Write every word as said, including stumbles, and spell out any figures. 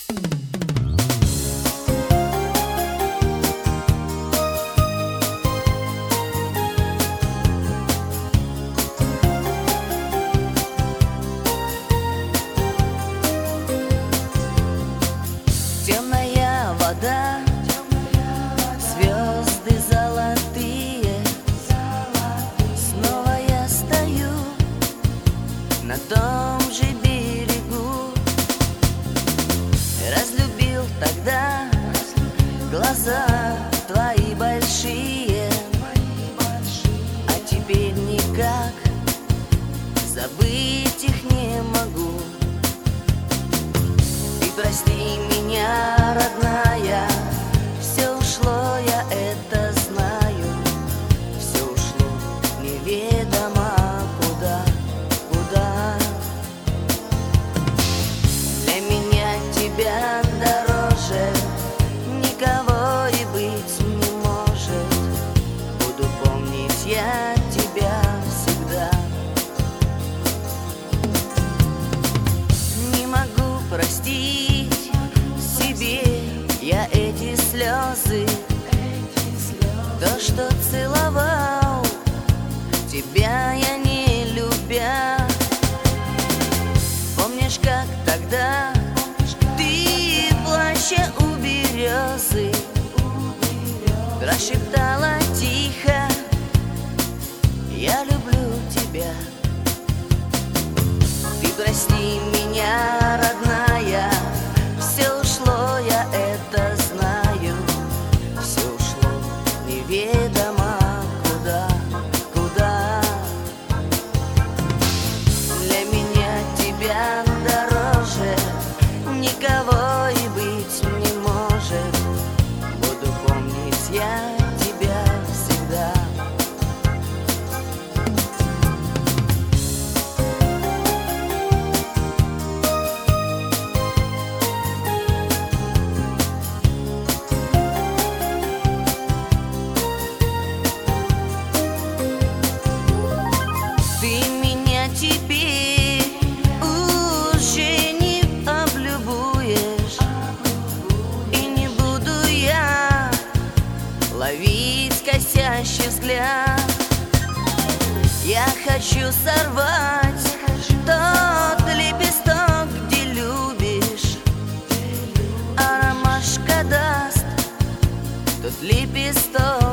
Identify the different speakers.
Speaker 1: Темная вода, звезды золотые, снова я стою на том же берегу. Разлюбил тогда глаза твои большие, а теперь никак забыть их не могу. Ты прости меня, родная, все ушло, я это знаю. Все ушло неведомо куда, куда. Для меня тебя дороже никого и быть не может. Буду помнить я тебя всегда. Не могу простить себе я эти слезы, то, что целовал тебя я не любя. Помнишь, как тогда ты в плаще у березы прошептала тихо: я люблю тебя. Ты прости меня, родная, все ушло, я это знаю. Все ушло неведомо куда, куда. Для меня тебя дороже никого и быть не может. Буду помнить я тебя всегда. Ты меня теперь уже не облюбуешь, и не буду я ловить косящий взгляд. Я хочу сорвать тот лепесток, где любишь, а ромашка даст тот лепесток.